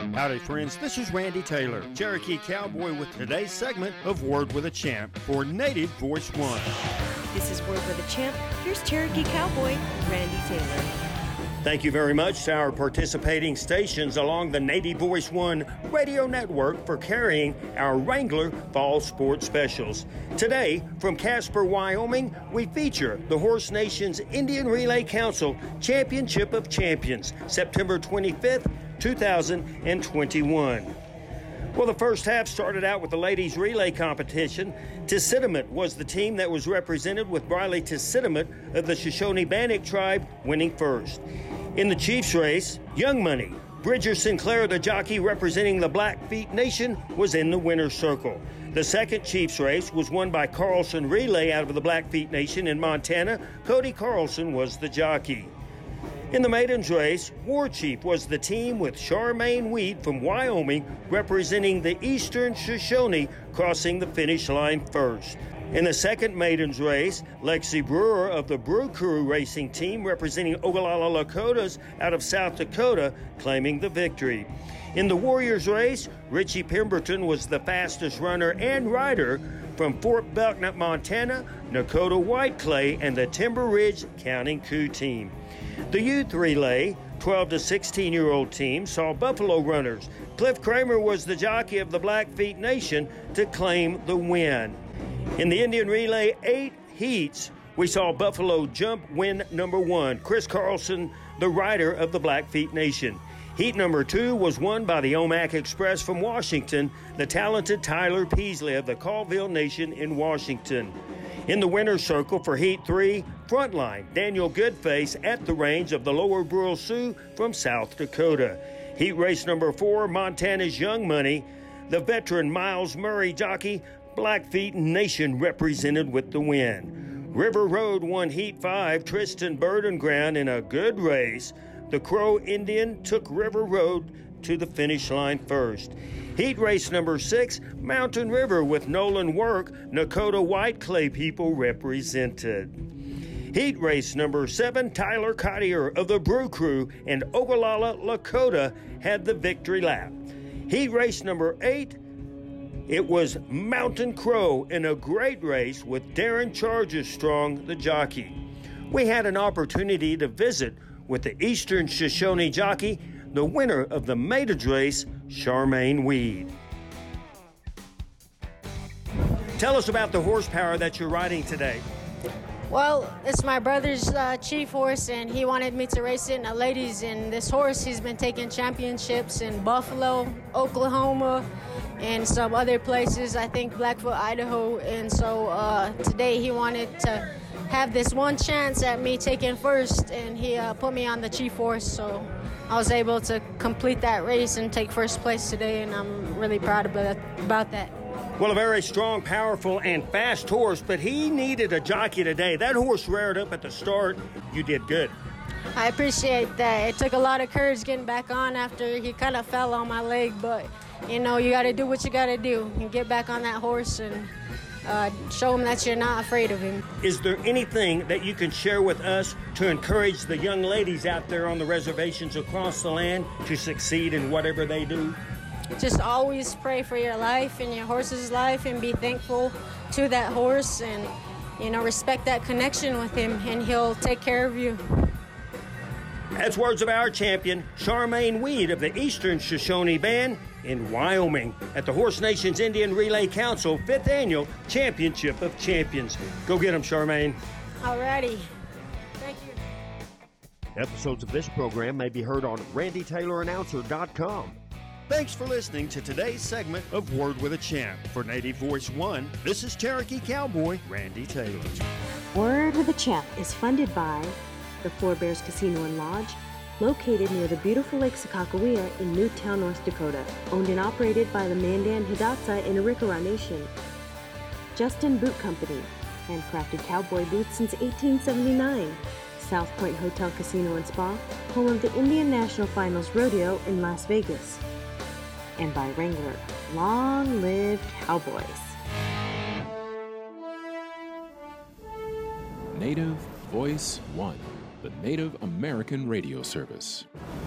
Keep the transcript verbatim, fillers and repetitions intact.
Howdy, friends. This is Randy Taylor, Cherokee Cowboy, with today's segment of Word with a Champ for Native Voice One. This is Word with a Champ. Here's Cherokee Cowboy, Randy Taylor. Thank you very much to our participating stations along the Native Voice One radio network for carrying our Wrangler Fall Sports Specials. Today, from Casper, Wyoming, we feature the Horse Nation's Indian Relay Council Championship of Champions, September twenty-fifth, two thousand twenty-one. Well, the first half started out with the ladies' relay competition. Tissitimut was the team that was represented, with Briley Tissitimut of the Shoshone-Bannock tribe winning first. In the Chiefs race, Young Money, Bridger Sinclair, the jockey representing the Blackfeet Nation, was in the winner's circle. The second Chiefs race was won by Carlson Relay out of the Blackfeet Nation in Montana. Cody Carlson was the jockey. In the maidens race, War Chief was the team, with Charmaine Weed from Wyoming representing the Eastern Shoshone crossing the finish line first. In the second maidens race, Lexi Brewer of the Brew Crew Racing Team representing Ogallala Lakotas out of South Dakota claiming the victory. In the Warriors race, Richie Pemberton was the fastest runner and rider from Fort Belknap, Montana, Nakota Whiteclay, and the Timber Ridge Counting Coup team. The youth relay, twelve to sixteen-year-old team, saw Buffalo runners. Cliff Kramer was the jockey of the Blackfeet Nation to claim the win. In the Indian Relay eight heats, we saw Buffalo Jump win number one. Chris Carlson, the rider of the Blackfeet Nation. Heat number two was won by the Omak Express from Washington, the talented Tyler Peasley of the Colville Nation in Washington. In the winner's circle for Heat three, Frontline, Daniel Goodface at the range of the Lower Brule Sioux from South Dakota. Heat race number four, Montana's Young Money, the veteran Miles Murray jockey, Blackfeet Nation represented with the win. River Road won Heat five, Tristan Burdenground in a good race. The Crow Indian took River Road to the finish line first. Heat race number six, Mountain River with Nolan Work, Nakota Whiteclay people represented. Heat race number seven, Tyler Cottier of the Brew Crew and Ogallala Lakota had the victory lap. Heat race number eight, it was Mountain Crow in a great race with Darren Charges Strong, the jockey. We had an opportunity to visit with the Eastern Shoshone jockey, the winner of the maidens race, Charmaine Weed. Tell us about the horsepower that you're riding today. Well, it's my brother's uh, chief horse, and he wanted me to race it in the ladies. And this horse, he's been taking championships in Buffalo, Oklahoma, and some other places, I think Blackfoot, Idaho. And so uh, today he wanted to have this one chance at me taking first, and he uh, put me on the chief horse. So I was able to complete that race and take first place today, and I'm really proud about, about that. Well, a very strong, powerful, and fast horse, but he needed a jockey today. That horse reared up at the start. You did good. I appreciate that. It took a lot of courage getting back on after he kind of fell on my leg, but, you know, you got to do what you got to do and get back on that horse and uh, show him that you're not afraid of him. Is there anything that you can share with us to encourage the young ladies out there on the reservations across the land to succeed in whatever they do? Just always pray for your life and your horse's life and be thankful to that horse and, you know, respect that connection with him, and he'll take care of you. That's words of our champion, Charmaine Weed of the Eastern Shoshone Band in Wyoming at the Horse Nation's Indian Relay Council fifth Annual Championship of Champions. Go get them, Charmaine. Alrighty. Thank you. Episodes of this program may be heard on randy taylor announcer dot com. Thanks for listening to today's segment of Word with a Champ. For Native Voice One, this is Cherokee Cowboy Randy Taylor. Word with a Champ is funded by the Four Bears Casino and Lodge, located near the beautiful Lake Sakakawea in Newtown, North Dakota, owned and operated by the Mandan Hidatsa in Arikara Nation. Justin Boot Company, handcrafted cowboy boots since eighteen seventy-nine. South Point Hotel Casino and Spa, home of the Indian National Finals Rodeo in Las Vegas. And by Wrangler, long live cowboys. Native Voice One, the Native American radio service.